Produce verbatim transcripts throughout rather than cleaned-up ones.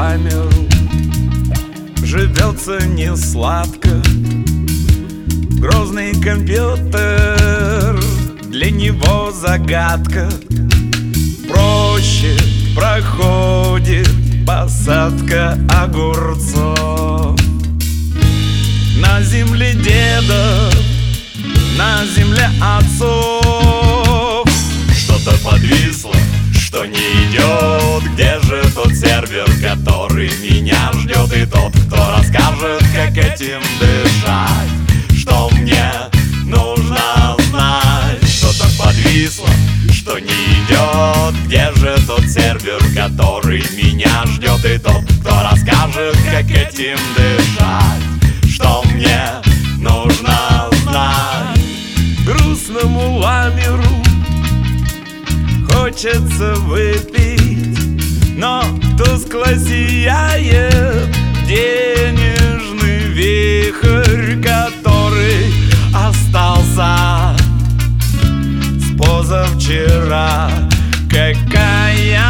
ламеру живется не сладко. Грозный компьютер, для него загадка. Проще проходит посадка огурцов. На земле дедов, на земле отцов. Что-то подвисло, что не идет. Где же тот сервер, который меня ждет? И тот, кто расскажет, как этим дышать? Что мне нужно знать? Что-то подвисло, что не идет. Где же тот сервер, который меня ждет? И тот, кто расскажет, как этим дышать? Что мне нужно знать? Грустному ламеру хочется выпить, но тускло сияет денежный вихрь, который остался с позавчера. Какая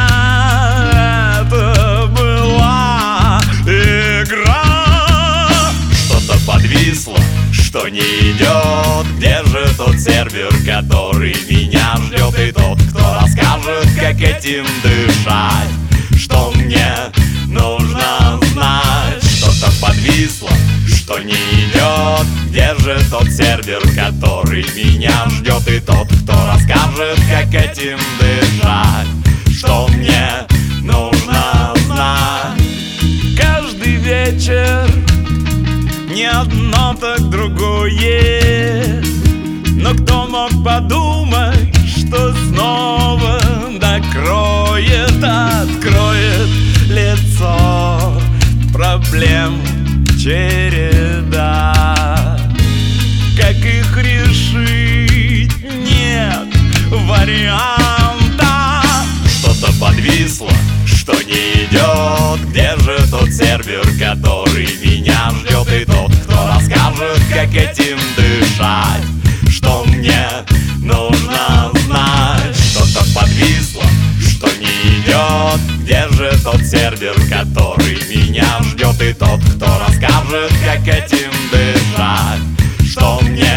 это была игра! Что-то подвисло, что не идет. Где же тот сервер, который меня ждет? И тот, кто расскажет, как этим дышать? Что мне нужно знать? Что-то подвисло, что не идет. Где же тот сервер, который меня ждет? И тот, кто расскажет, как этим дышать? Что мне нужно знать? Каждый вечер не одно, так другое. Но кто мог подумать, что снова накроет, откроет лицо проблем череда. Как их решить, нет варианта. Что-то подвисло, что не идет. Где же тот сервер, который меня ждет? И тот, кто расскажет, как этим дышать? Что мне нужно знать? Что-то подвисло, что не идет. Где же тот сервер, который меня ждет? И тот, кто расскажет, как этим дышать? Что мне